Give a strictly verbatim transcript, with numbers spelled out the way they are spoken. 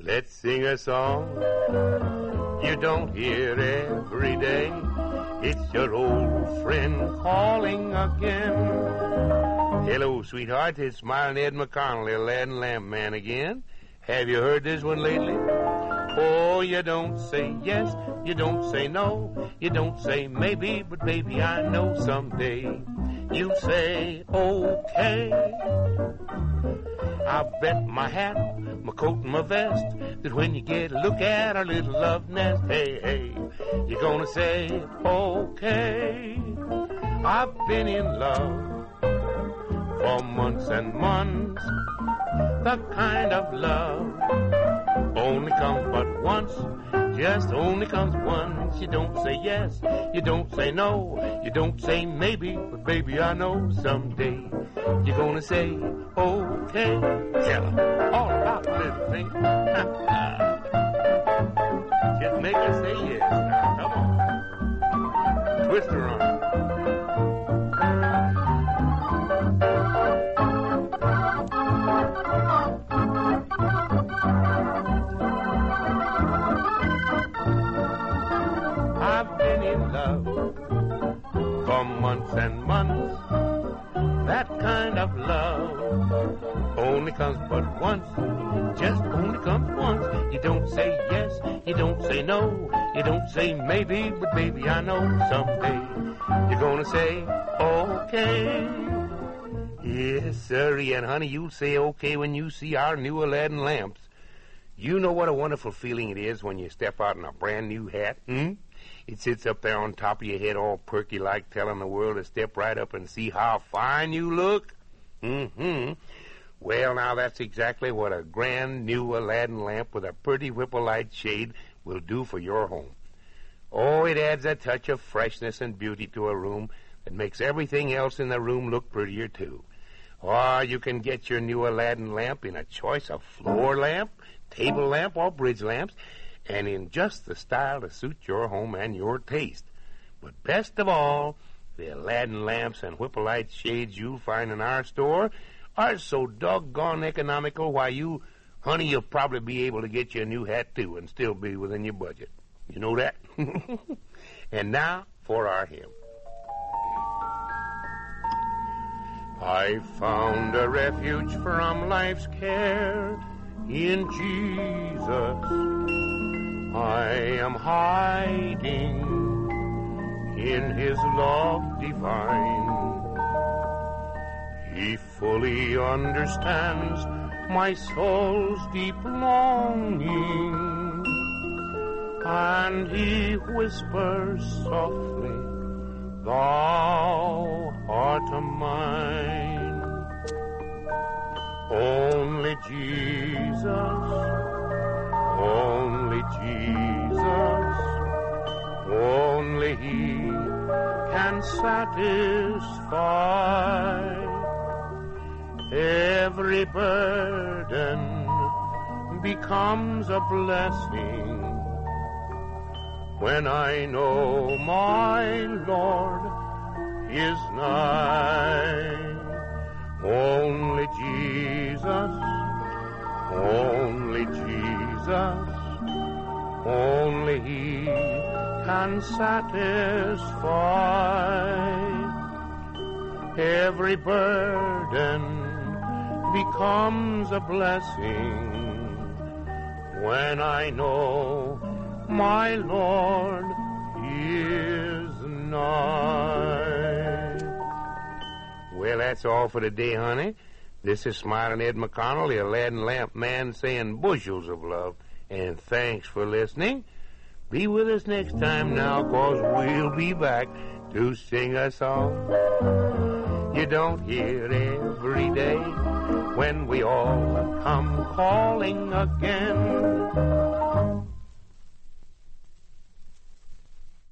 Let's sing a song you don't hear every day. It's your old friend calling again. Hello, sweetheart. It's Smiling Ed McConnell, the lad and lamp man again. Have you heard this one lately? Oh, you don't say yes, you don't say no, you don't say maybe, but baby, I know someday you'll say okay. I bet my hat, my coat and my vest, that when you get a look at our little love nest, hey, hey, you're gonna say okay. I've been in love for months and months. The kind of love only comes but once, just only comes once. You don't say yes, you don't say no, you don't say maybe, but baby, I know someday you're gonna say okay. Tell 'em all about the little thing. Just make her say yes. Now, come on. Twist her on. I've been in love for months and months. That kind of love only comes but once, just only comes once. You don't say yes, you don't say no, you don't say maybe, but baby, I know someday you're gonna say okay. Yes, sirree, and honey, you'll say okay when you see our new Aladdin lamps. You know what a wonderful feeling it is when you step out in a brand new hat, hmm? It sits up there on top of your head all perky-like, telling the world to step right up and see how fine you look. Mm-hmm. Well, now, that's exactly what a grand new Aladdin lamp with a pretty Whipple-light shade will do for your home. Oh, it adds a touch of freshness and beauty to a room that makes everything else in the room look prettier, too. Or you can get your new Aladdin lamp in a choice of floor lamp, table lamp, or bridge lamps, and in just the style to suit your home and your taste. But best of all, the Aladdin lamps and Whipple-light shades you'll find in our store are so doggone economical, why you, honey, you'll probably be able to get you a new hat, too, and still be within your budget. You know that? And now for our hymn. I found a refuge from life's care in Jesus. I am hiding in his love divine. He fully understands my soul's deep longing, and he whispers softly, "Thou art mine." Only Jesus, only Jesus, only he can satisfy every burden becomes a blessing when I know my Lord is nigh. Only Jesus, only Jesus, only he can satisfy every burden becomes a blessing when I know my Lord is nigh. Well, that's all for today, honey. This is Smiling Ed McConnell, the Aladdin lamp man, saying bushels of love, and thanks for listening. Be with us next time now, 'cause we'll be back to sing a song you don't hear every day when we all come calling again.